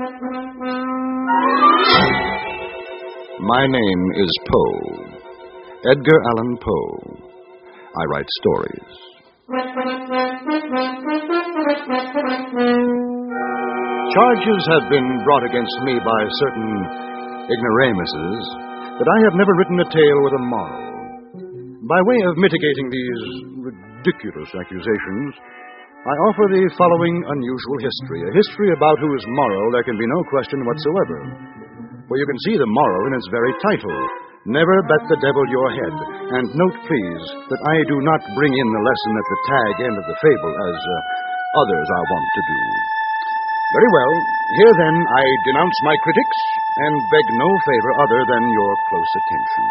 My name is Poe, Edgar Allan Poe. I write stories. Charges have been brought against me by certain ignoramuses that I have never written a tale with a moral. By way of mitigating these ridiculous accusations, I offer the following unusual history, a history about whose moral there can be no question whatsoever. For you can see the moral in its very title, Never Bet the Devil Your Head. And note, please, that I do not bring in the lesson at the tag end of the fable, as others are wont to do. Very well, here then I denounce my critics and beg no favor other than your close attention.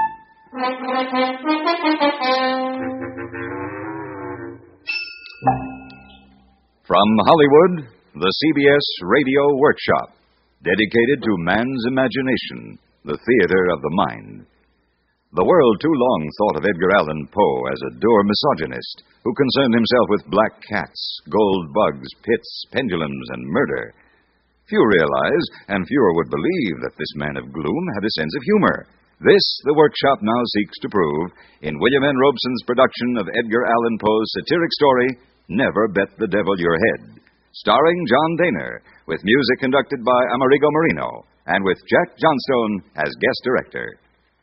From Hollywood, the CBS Radio Workshop, dedicated to man's imagination, the theater of the mind. The world too long thought of Edgar Allan Poe as a dour misogynist who concerned himself with black cats, gold bugs, pits, pendulums, and murder. Few realize, and fewer would believe, that this man of gloom had a sense of humor. This, the workshop now seeks to prove in William N. Robeson's production of Edgar Allan Poe's satiric story, Never Bet the Devil Your Head, starring John Dehner, with music conducted by Amerigo Marino, and with Jack Johnstone as guest director.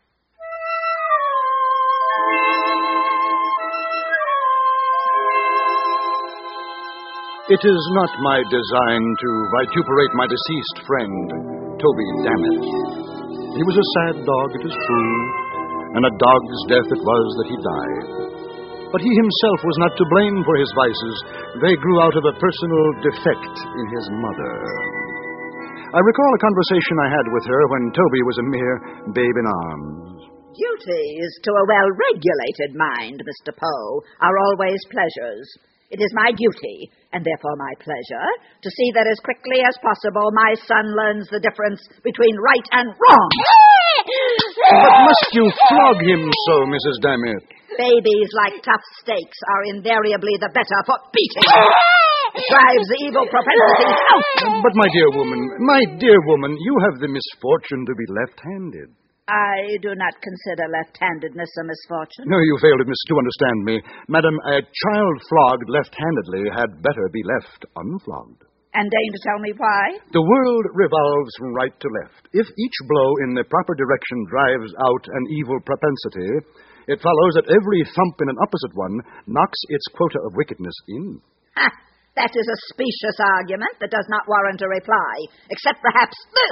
It is not my design to vituperate my deceased friend, Toby Dammit. He was a sad dog, it is true, and a dog's death it was that he died. But he himself was not to blame for his vices. They grew out of a personal defect in his mother. I recall a conversation I had with her when Toby was a mere babe in arms. Duties to a well-regulated mind, Mr. Poe, are always pleasures. It is my duty, and therefore my pleasure, to see that as quickly as possible my son learns the difference between right and wrong. But must you flog him so, Mrs. Dammit? Babies, like tough steaks, are invariably the better for beating. It drives the evil propensities out. But, my dear woman, you have the misfortune to be left-handed. I do not consider left-handedness a misfortune. No, you failed to understand me. Madam, a child flogged left-handedly had better be left unflogged. And deign to tell me why? The world revolves from right to left. If each blow in the proper direction drives out an evil propensity, it follows that every thump in an opposite one knocks its quota of wickedness in. Ha! That is a specious argument that does not warrant a reply, except perhaps this.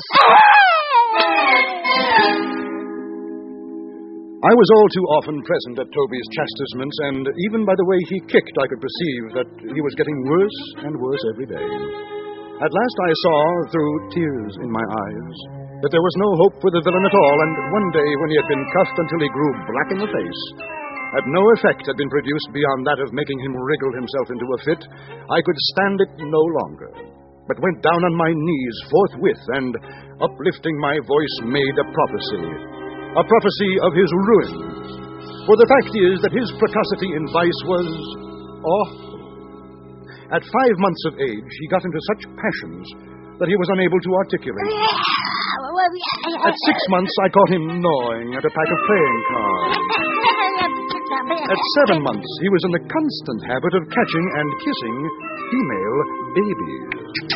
I was all too often present at Toby's chastisements, and even by the way he kicked, I could perceive that he was getting worse and worse every day. At last I saw, through tears in my eyes, that there was no hope for the villain at all, and one day when he had been cuffed until he grew black in the face, and no effect had been produced beyond that of making him wriggle himself into a fit, I could stand it no longer, but went down on my knees forthwith, and, uplifting my voice, made a prophecy of his ruin. For the fact is that his precocity in vice was awful. At 5 months of age, he got into such passions that he was unable to articulate. At 6 months, I caught him gnawing at a pack of playing cards. At 7 months, he was in the constant habit of catching and kissing female babies.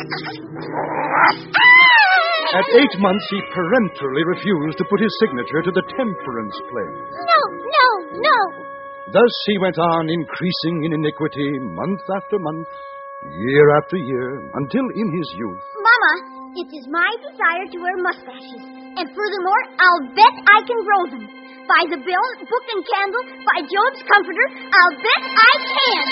At 8 months, he peremptorily refused to put his signature to the temperance pledge. No. Thus he went on increasing in iniquity month after month, year after year, until in his youth... Mama, it is my desire to wear mustaches. And furthermore, I'll bet I can grow them. By the bell, book, and candle, by Job's comforter, I'll bet I can.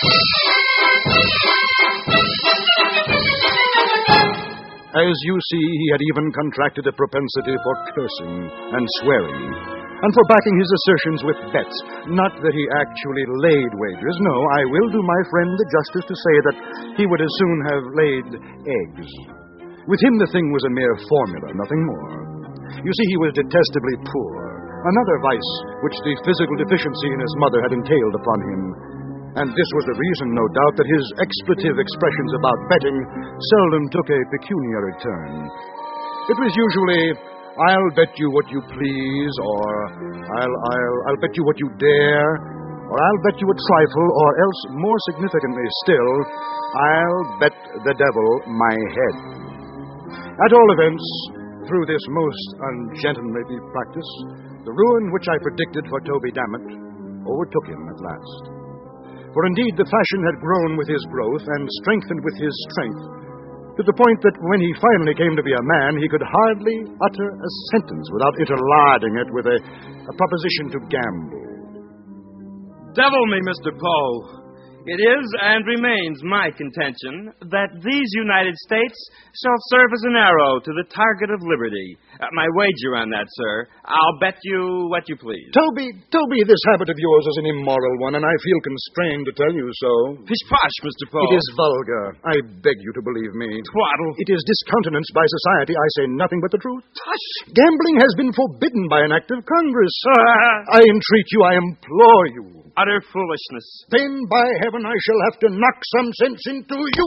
As you see, he had even contracted a propensity for cursing and swearing, and for backing his assertions with bets. Not that he actually laid wagers. No, I will do my friend the justice to say that he would as soon have laid eggs. With him, the thing was a mere formula, nothing more. You see, he was detestably poor, another vice which the physical deficiency in his mother had entailed upon him. And this was the reason, no doubt, that his expletive expressions about betting seldom took a pecuniary turn. It was usually, "I'll bet you what you please," or I'll bet you what you dare, or "I'll bet you a trifle," or else, more significantly still, "I'll bet the devil my head." At all events, through this most ungentlemanly practice, the ruin which I predicted for Toby Dammit overtook him at last. For indeed the fashion had grown with his growth and strengthened with his strength, to the point that when he finally came to be a man, he could hardly utter a sentence without interlarding it with a proposition to gamble. Devil me, Mr. Poe. It is and remains my contention that these United States shall serve as an arrow to the target of liberty. My wager on that, sir. I'll bet you what you please. Toby, this habit of yours is an immoral one, and I feel constrained to tell you so. Pish-posh, Mr. Poe. It is vulgar. I beg you to believe me. Twaddle. It is discountenanced by society. I say nothing but the truth. Tush. Gambling has been forbidden by an act of Congress. I entreat you, I implore you. Utter foolishness. Then, by heaven, I shall have to knock some sense into you.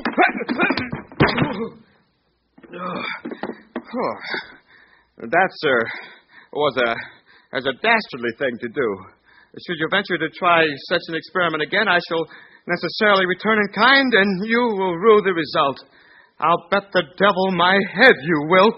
That, sir, was a dastardly thing to do. Should you venture to try such an experiment again, I shall necessarily return in kind, and you will rue the result. I'll bet the devil my head you will.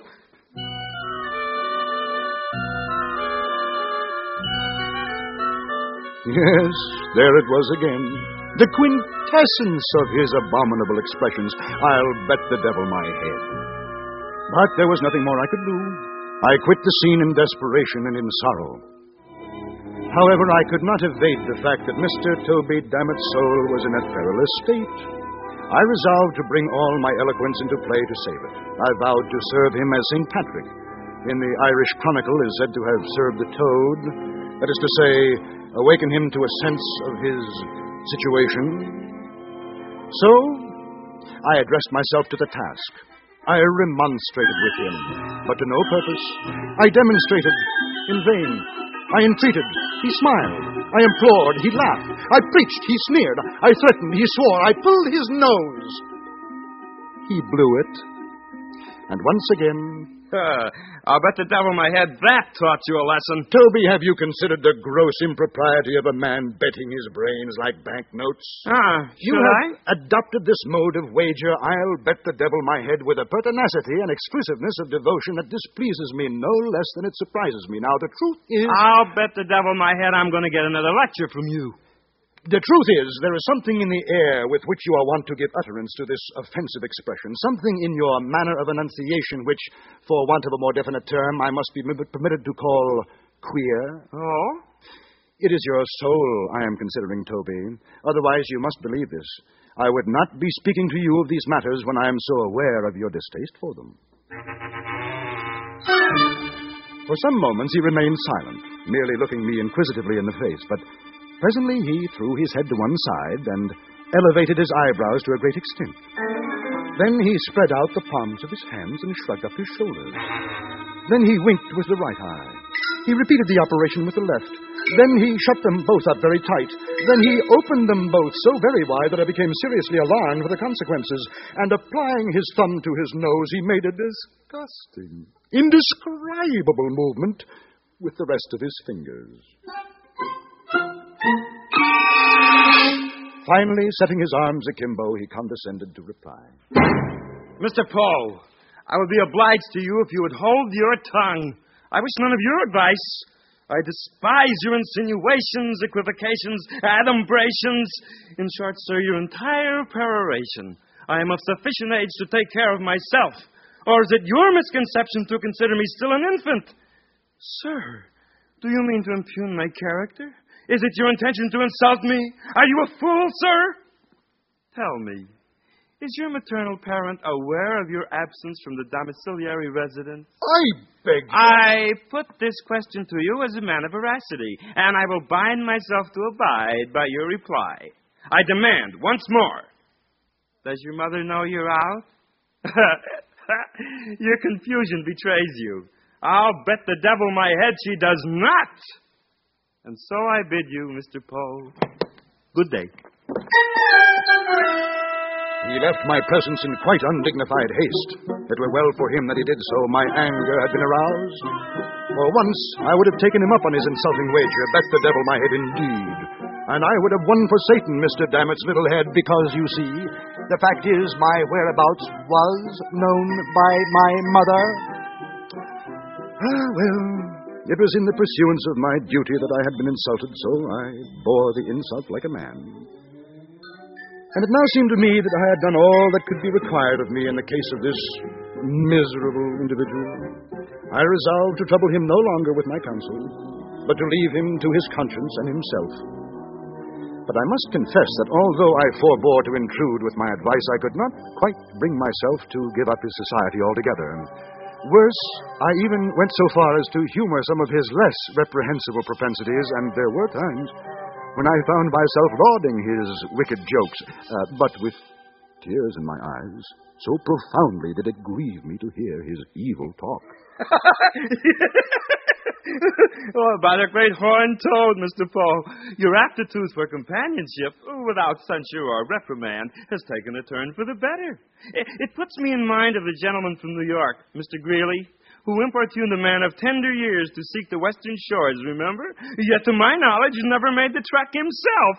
Yes, there it was again. The quintessence of his abominable expressions. "I'll bet the devil my head." But there was nothing more I could do. I quit the scene in desperation and in sorrow. However, I could not evade the fact that Mr. Toby Dammit's soul was in a perilous state. I resolved to bring all my eloquence into play to save it. I vowed to serve him as St. Patrick, in the Irish Chronicle, is said to have served the toad. That is to say, awaken him to a sense of his situation. So, I addressed myself to the task. I remonstrated with him, but to no purpose. I demonstrated in vain. I entreated. He smiled. I implored. He laughed. I preached. He sneered. I threatened. He swore. I pulled his nose. He blew it. And once again... I'll bet the devil my head that taught you a lesson. Toby, have you considered the gross impropriety of a man betting his brains like banknotes? You have adopted this mode of wager, "I'll bet the devil my head," with a pertinacity and exclusiveness of devotion that displeases me no less than it surprises me. Now, the truth is... I'll bet the devil my head I'm going to get another lecture from you. The truth is, there is something in the air with which you are wont to give utterance to this offensive expression, something in your manner of enunciation which, for want of a more definite term, I must be permitted to call queer. Oh? It is your soul I am considering, Toby. Otherwise, you must believe this. I would not be speaking to you of these matters when I am so aware of your distaste for them. For some moments he remained silent, merely looking me inquisitively in the face, but presently he threw his head to one side and elevated his eyebrows to a great extent. Then he spread out the palms of his hands and shrugged up his shoulders. Then he winked with the right eye. He repeated the operation with the left. Then he shut them both up very tight. Then he opened them both so very wide that I became seriously alarmed for the consequences. And applying his thumb to his nose, he made a disgusting, indescribable movement with the rest of his fingers. Finally, setting his arms akimbo, he condescended to reply. Mr. Poe, I would be obliged to you if you would hold your tongue. I wish none of your advice. I despise your insinuations, equivocations, adumbrations. In short, sir, your entire peroration. I am of sufficient age to take care of myself. Or is it your misconception to consider me still an infant? Sir, do you mean to impugn my character? Is it your intention to insult me? Are you a fool, sir? Tell me, is your maternal parent aware of your absence from the domiciliary residence? I beg you. I put this question to you as a man of veracity, and I will bind myself to abide by your reply. I demand, once more, does your mother know you're out? Your confusion betrays you. I'll bet the devil my head she does not. And so I bid you, Mr. Poe, good day. He left my presence in quite undignified haste. It were well for him that he did so. My anger had been aroused. For once, I would have taken him up on his insulting wager, bet the devil my head indeed. And I would have won for Satan, Mr. Dammit's little head, because, you see, the fact is my whereabouts was known by my mother. Well, it was in the pursuance of my duty that I had been insulted, so I bore the insult like a man. And it now seemed to me that I had done all that could be required of me in the case of this miserable individual. I resolved to trouble him no longer with my counsel, but to leave him to his conscience and himself. But I must confess that although I forbore to intrude with my advice, I could not quite bring myself to give up his society altogether. Worse, I even went so far as to humor some of his less reprehensible propensities, and there were times when I found myself lauding his wicked jokes, but with tears in my eyes, so profoundly did it grieve me to hear his evil talk. Oh, by the great horned toad, Mr. Poe, your aptitude for companionship, without censure or reprimand, has taken a turn for the better. It puts me in mind of the gentleman from New York, Mr. Greeley, who importuned a man of tender years to seek the western shores, remember? Yet, to my knowledge, never made the trek himself.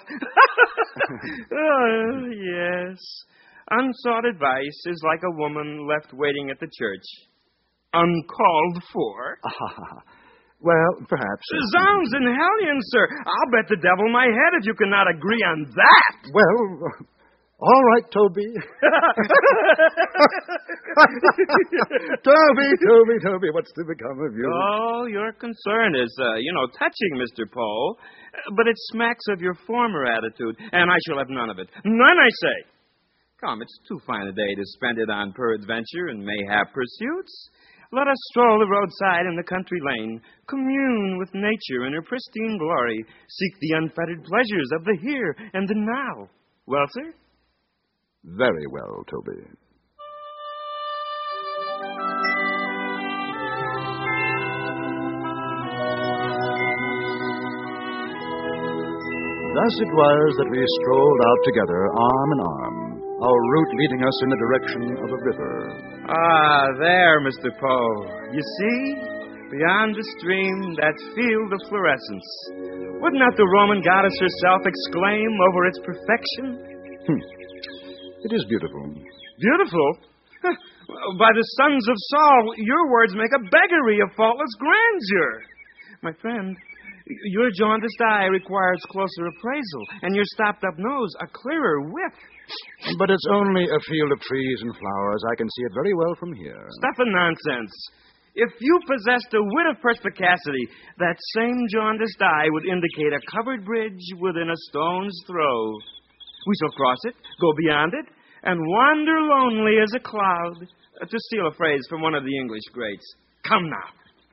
Oh, yes. Unsought advice is like a woman left waiting at the church. Uncalled for. Well, perhaps. Zounds and hellions, sir. I'll bet the devil my head if you cannot agree on that. Well, all right, Toby. Toby, what's to become of you? Oh, your concern is, touching, Mr. Poe. But it smacks of your former attitude, and I shall have none of it. None, I say. Come, it's too fine a day to spend it on peradventure and mayhap pursuits. Let us stroll the roadside and the country lane, commune with nature in her pristine glory, seek the unfettered pleasures of the here and the now. Well, sir? Very well, Toby. Thus it was that we strolled out together, arm in arm, our route leading us in the direction of a river. Ah, there, Mr. Poe. You see? Beyond the stream, that field of fluorescence. Would not the Roman goddess herself exclaim over its perfection? It is beautiful. Beautiful? By the sons of Saul, your words make a beggary of faultless grandeur. My friend, your jaundiced eye requires closer appraisal, and your stopped-up nose a clearer whiff. But it's only a field of trees and flowers. I can see it very well from here. Stuff and nonsense. If you possessed a wit of perspicacity, that same jaundiced eye would indicate a covered bridge within a stone's throw. We shall cross it, go beyond it, and wander lonely as a cloud, to steal a phrase from one of the English greats. Come now.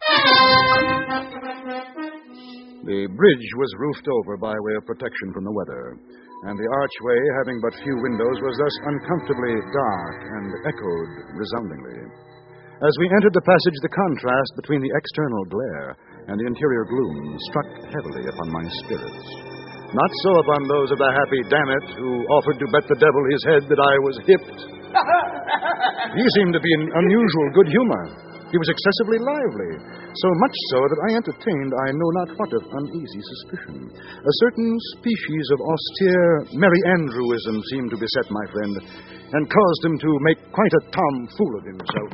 The bridge was roofed over by way of protection from the weather, and the archway, having but few windows, was thus uncomfortably dark and echoed resoundingly. As we entered the passage, the contrast between the external glare and the interior gloom struck heavily upon my spirits. Not so upon those of the happy Dammit who offered to bet the devil his head that I was hipped. He seemed to be in unusual good humor. He was excessively lively, so much so that I entertained I know not what of uneasy suspicion. A certain species of austere Merry Andrewism seemed to beset my friend, and caused him to make quite a tomfool of himself.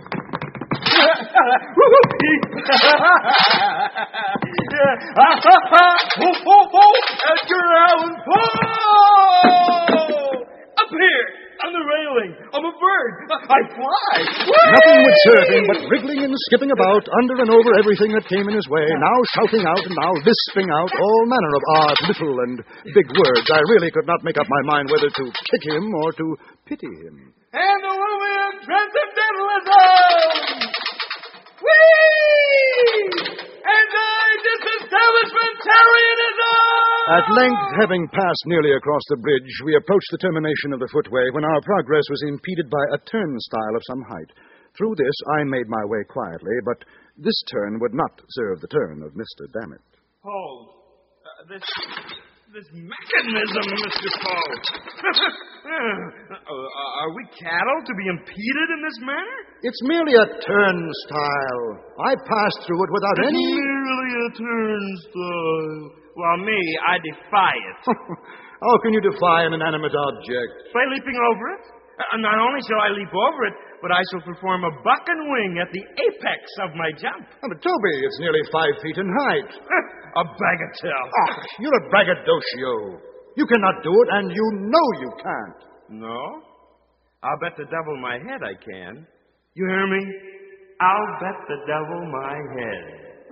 Edgar Allan Poe! Up here! On the railing. I'm a bird. I fly. Nothing would serve him but wriggling and skipping about under and over everything that came in his way, now shouting out and now lisping out all manner of odd little and big words. I really could not make up my mind whether to kick him or to pity him. Antediluvian transcendentalism! Whee! Anti-disestablishmentarianism! At length, having passed nearly across the bridge, we approached the termination of the footway when our progress was impeded by a turnstile of some height. Through this, I made my way quietly, but this turn would not serve the turn of Mr. Dammit. Hold. This mechanism, Mr. Poe. Are we cattle to be impeded in this manner? It's merely a turnstile. I passed through it without It's any... merely a turnstile. Well, me, I defy it. How can you defy an inanimate object? By leaping over it? Not only shall I leap over it, but I shall perform a buck and wing at the apex of my jump. Oh, but Toby, it's nearly 5 feet in height. A bagatelle. Ah, you're a braggadocio. You cannot do it, and you know you can't. No? I'll bet the devil my head I can. You hear me? I'll bet the devil my head.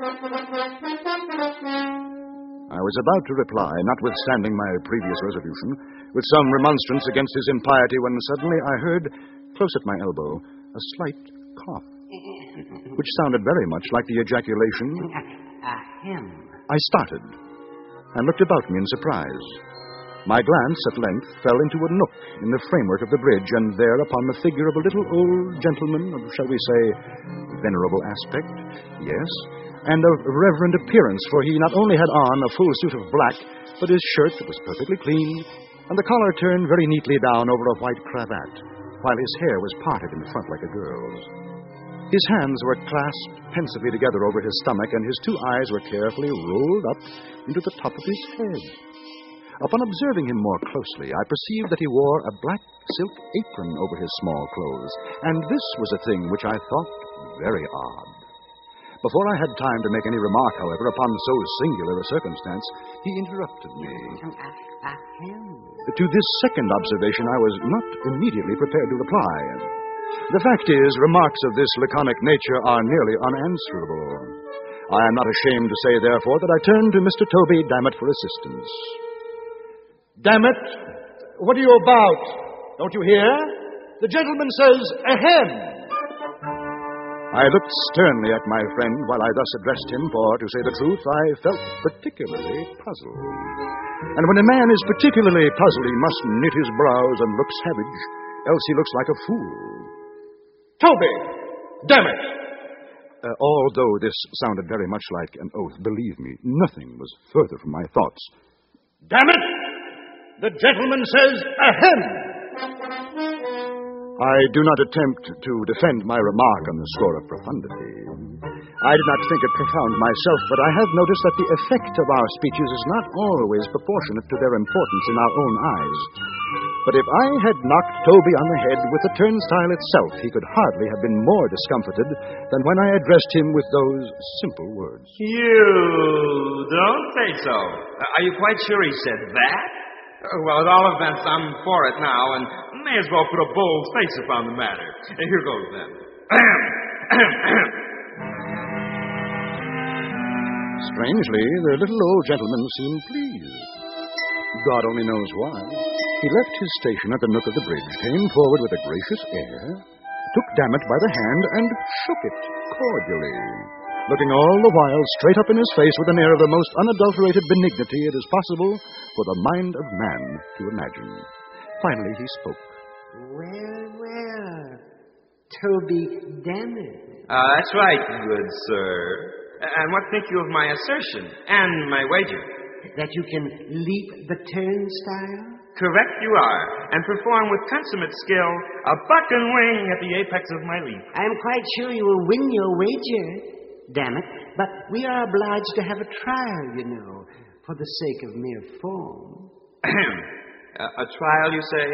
I was about to reply, notwithstanding my previous resolution, with some remonstrance against his impiety, when suddenly I heard, close at my elbow, a slight cough, which sounded very much like the ejaculation. A hem. I started and looked about me in surprise. My glance at length fell into a nook in the framework of the bridge, and there upon the figure of a little old gentleman of, shall we say, venerable aspect, yes, and of reverend appearance, for he not only had on a full suit of black, but his shirt was perfectly clean, and the collar turned very neatly down over a white cravat, while his hair was parted in front like a girl's. His hands were clasped pensively together over his stomach, and his 2 eyes were carefully rolled up into the top of his head. Upon observing him more closely, I perceived that he wore a black silk apron over his small clothes, and this was a thing which I thought very odd. Before I had time to make any remark, however, upon so singular a circumstance, he interrupted me. A hem. To this second observation, I was not immediately prepared to reply. The fact is, remarks of this laconic nature are nearly unanswerable. I am not ashamed to say, therefore, that I turned to Mr. Toby Dammit for assistance. Dammit, what are you about? Don't you hear? The gentleman says, ahem. I looked sternly at my friend while I thus addressed him, for, to say the truth, I felt particularly puzzled. And when a man is particularly puzzled, he must knit his brows and look savage, else he looks like a fool. Toby! Damn it! Although this sounded very much like an oath, believe me, nothing was further from my thoughts. Damn it! The gentleman says, ahem! I do not attempt to defend my remark on the score of profundity. I did not think it profound myself, but I have noticed that the effect of our speeches is not always proportionate to their importance in our own eyes. But if I had knocked Toby on the head with the turnstile itself, he could hardly have been more discomfited than when I addressed him with those simple words. You don't say so. Are you quite sure he said that? Well, at all events, I'm for it now, and may as well put a bold face upon the matter. Here goes, then. Strangely, the little old gentleman seemed pleased. God only knows why. He left his station at the nook of the bridge, came forward with a gracious air, took Dammit by the hand, and shook it cordially, looking all the while straight up in his face with an air of the most unadulterated benignity it is possible for the mind of man to imagine. Finally, he spoke. Well, Toby Dammit. That's right, good sir. And what think you of my assertion and my wager? That you can leap the turnstile? Correct you are, and perform with consummate skill a buck and wing at the apex of my leap. I'm quite sure you will win your wager, Dammit, but we are obliged to have a trial, you know, for the sake of mere form. A trial, you say?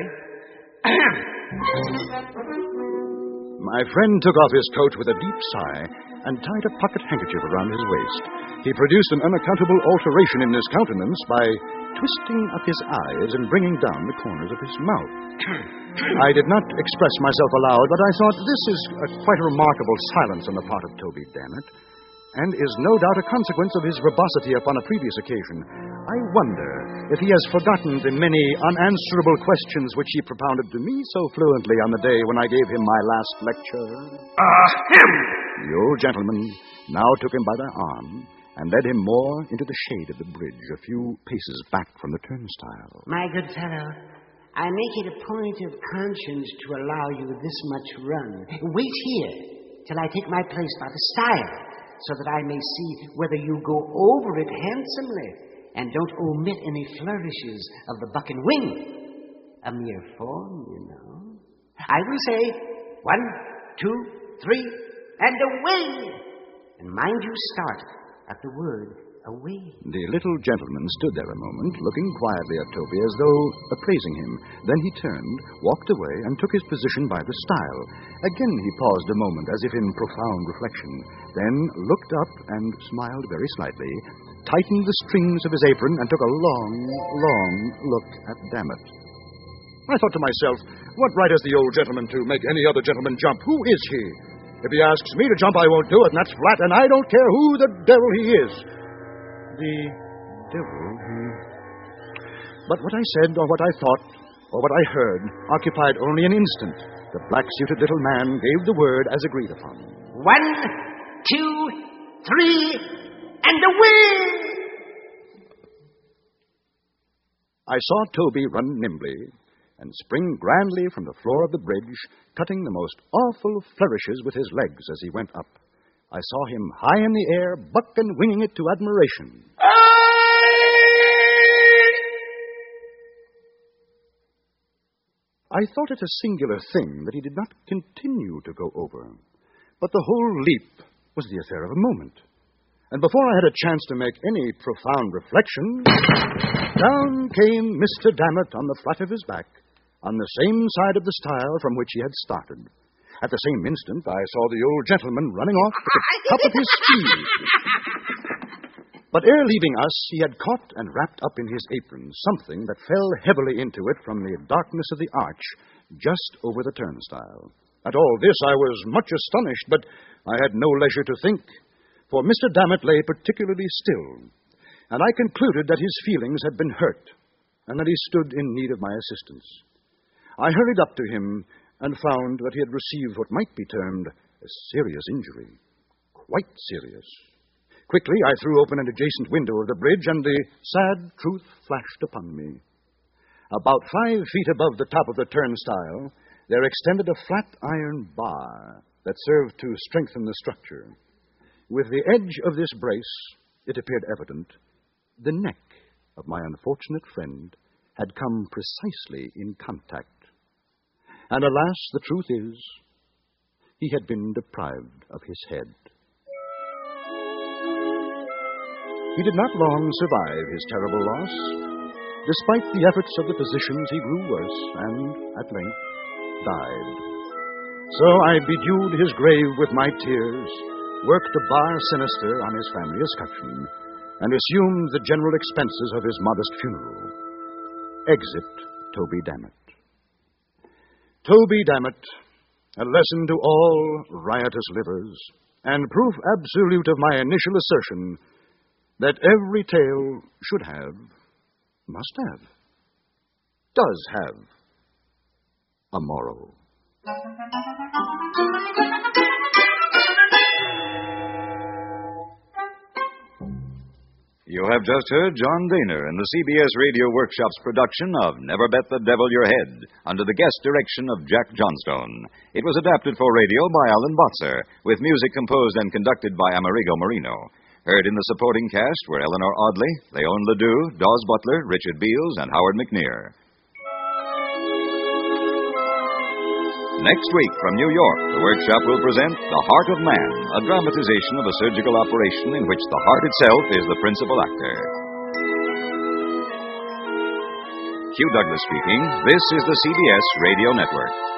My friend took off his coat with a deep sigh and tied a pocket handkerchief around his waist. He produced an unaccountable alteration in his countenance by twisting up his eyes and bringing down the corners of his mouth. I did not express myself aloud, but I thought this is quite a remarkable silence on the part of Toby Dammit, and is no doubt a consequence of his verbosity upon a previous occasion. I wonder if he has forgotten the many unanswerable questions which he propounded to me so fluently on the day when I gave him my last lecture. Him! The old gentleman now took him by the arm and led him more into the shade of the bridge, a few paces back from the turnstile. My good fellow, I make it a point of conscience to allow you this much run. Wait here till I take my place by the stile, so that I may see whether you go over it handsomely, And don't omit any flourishes of the buck and wing. A mere form, you know. I will say 1, 2, 3, and away! And mind you start at the word away. The little gentleman stood there a moment, looking quietly at Toby as though appraising him. Then he turned, walked away, and took his position by the stile. Again he paused a moment, as if in profound reflection, then looked up and smiled very slightly, tightened the strings of his apron, and took a long, long look at Dammit. I thought to myself, what right has the old gentleman to make any other gentleman jump? Who is he? If he asks me to jump, I won't do it, and that's flat, and I don't care who the devil he is. The devil, But what I said, or what I thought, or what I heard, occupied only an instant. The black-suited little man gave the word as agreed upon. 1, 2, 3, and away! I saw Toby run nimbly and spring grandly from the floor of the bridge, cutting the most awful flourishes with his legs as he went up. I saw him high in the air, buck and winging it to admiration. I thought it a singular thing that he did not continue to go over. But the whole leap was the affair of a moment. And before I had a chance to make any profound reflection, down came Mr. Dammit on the flat of his back, on the same side of the stile from which he had started. At the same instant, I saw the old gentleman running off at the top of his speed. But ere leaving us, he had caught and wrapped up in his apron something that fell heavily into it from the darkness of the arch, just over the turnstile. At all this, I was much astonished, but I had no leisure to think, for Mr. Dammit lay particularly still, and I concluded that his feelings had been hurt, and that he stood in need of my assistance. I hurried up to him and found that he had received what might be termed a serious injury. Quite serious. Quickly, I threw open an adjacent window of the bridge, and the sad truth flashed upon me. About 5 feet above the top of the turnstile, there extended a flat iron bar that served to strengthen the structure. With the edge of this brace, it appeared evident, the neck of my unfortunate friend had come precisely in contact. And alas, the truth is, he had been deprived of his head. He did not long survive his terrible loss. Despite the efforts of the physicians, he grew worse and, at length, died. So I bedewed his grave with my tears, worked a bar sinister on his family escutcheon, and assumed the general expenses of his modest funeral. Exit Toby Dammit. Toby Dammit, a lesson to all riotous livers, and proof absolute of my initial assertion that every tale should have, must have, does have a moral. You have just heard John Daner in the CBS Radio Workshop's production of Never Bet the Devil Your Head, under the guest direction of Jack Johnstone. It was adapted for radio by Alan Botzer, with music composed and conducted by Amerigo Marino. Heard in the supporting cast were Eleanor Audley, Leon Ledoux, Dawes Butler, Richard Beals, and Howard McNear. Next week, from New York, the Workshop will present The Heart of Man, a dramatization of a surgical operation in which the heart itself is the principal actor. Hugh Douglas speaking. This is the CBS Radio Network.